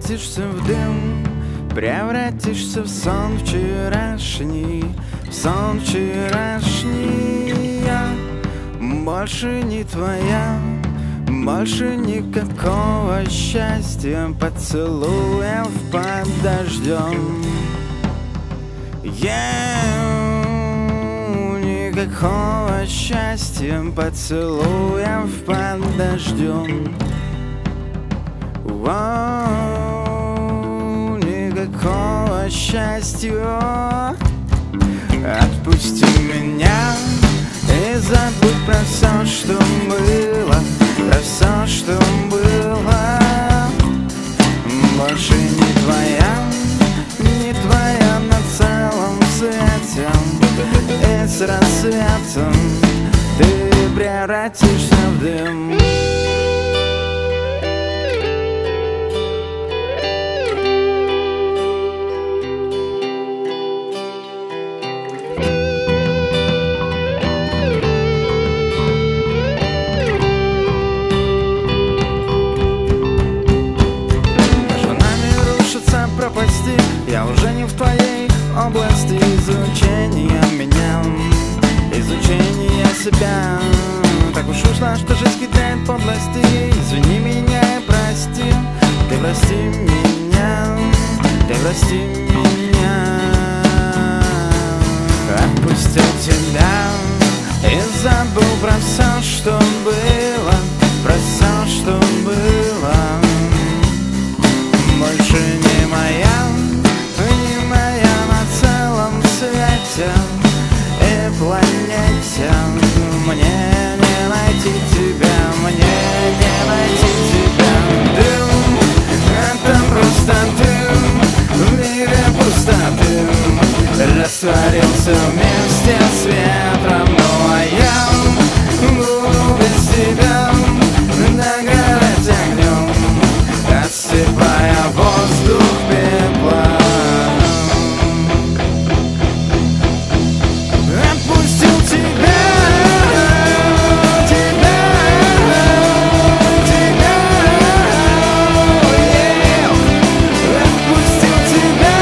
превратишься в дым, превратишься в сон вчерашний, в сон вчерашний. Я больше не твоя, больше никакого счастья, поцелуев под дождем. Никакого счастья, поцелуев под дождем. Никакого счастья. Отпусти меня и забудь про все, что было, про все, что было. Больше не твоя на целом свете. И с рассветом ты превратишься в дым. Пропасти, я уже не в твоей области изучения меня, изучения себя. Так уж вышло, что жизнь кидает подлости. Извини меня и прости, ты прости меня, ты прости меня. Отпустил тебя и забыл про все, что было, про все, что было. Больше не моя на целом свете и планете. Мне не найти тебя, мне не найти тебя. Дым, это просто дым, в мире пустоты. Растворился вместе с ветром, ну а я буду без тебя догорать огнем, осыпая воздух пеплом. Отпустил тебя, отпустил тебя,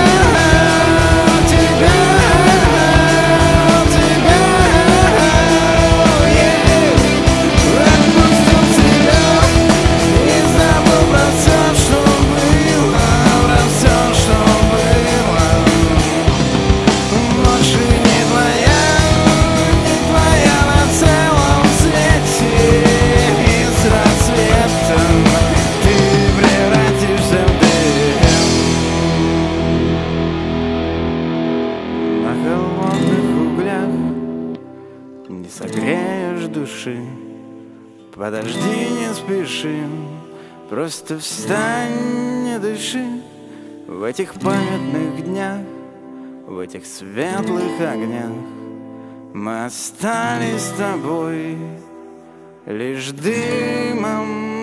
и забыл про все, что было, про все, что было. Больше не твоя на целом свете. И с рассветом ты превратишься в дым. На холодных углях не согреешь души. Подожди, не спеши, просто встань, не дыши. В этих памятных днях, в этих светлых огнях мы остались с тобой лишь дымом.